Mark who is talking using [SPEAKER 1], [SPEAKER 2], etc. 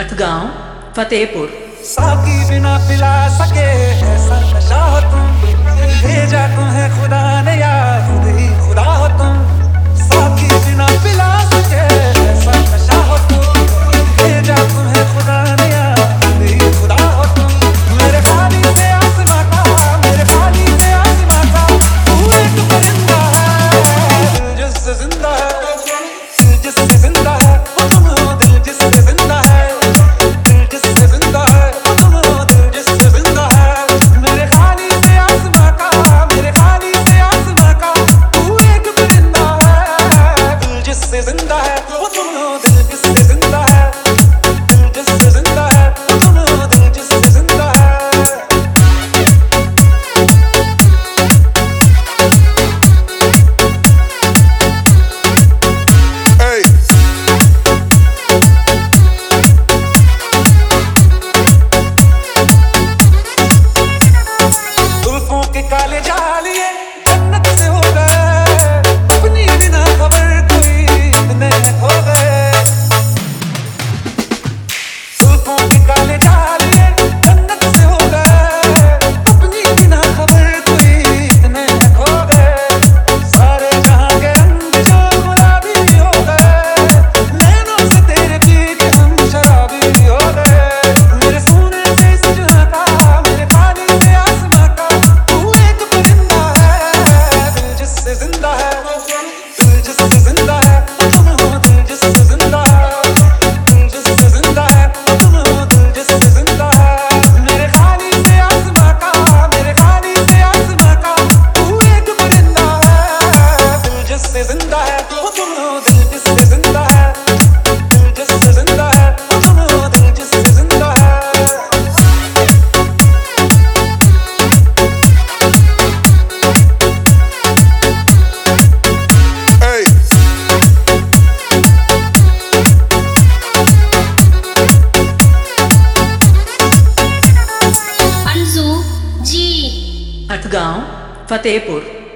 [SPEAKER 1] हथगांव फतेहपुर।
[SPEAKER 2] साकी बिना पिला सके ऐसा नशा हो तुम, भेजा तुम्हें खुदा ने या खुद ही खुदा हो तुम। साकी बिना पिला सके ऐसा नशा हो तुम, भेजा तुम्हें खुदा ने या खुद ही खुदा हो तुम। मेरे खाली से आसमां का, मेरे खाली से आसमां का तू एक परिंदा है, दिल जिससे जिंदा है, दिल जिससे जिंदा है वो तुम हो, दिल जिससे जिंदा है, दिल जिससे जिंदा है वो तुम हो, दिल जिससे जिंदा है। मेरे खाली से आसमां का, मेरे खाली से आसमां का तू एक परिंदा है, दिल जिससे जिंदा है वो तुम हो, दिल जिससे जिंदा है, दिल जिससे जिंदा है वो तुम हो, दिल जिससे जिंदा है। जुल्फों के काले जालिए जन्नत से हो गए, अपनी बिना खबर कोई इतने खो गए। जुल्फों के काले जालिए जन्नत से हो गए, अपनी बिना खबर कोई इतने खो गए। सारे जहां के रंग जो गुलाबी हो गए, नैनों से तेरे पी के हम शराबी हो गए। मेरे सोने से इस जहां का, मेरे खाली से आसमां का तू एक परिंदा है, दिल जिससे जिंदा है, दिल जिससे जिंदा है वो तुम हो, दिल जिससे जिंदा है, दिल जिससे जिंदा है वो तुम हो, दिल जिससे जिंदा है। मेरे खाली से आसमां का, मेरे खाली से आसमां का तू एक परिंदा है, दिल जिससे जिंदा है वो तुम हो, दिल जिससे जिंदा है, दिल जिससे जिंदा है वो तुम हो, दिल जिससे जिंदा है।
[SPEAKER 1] हथगांव फतेहपुर।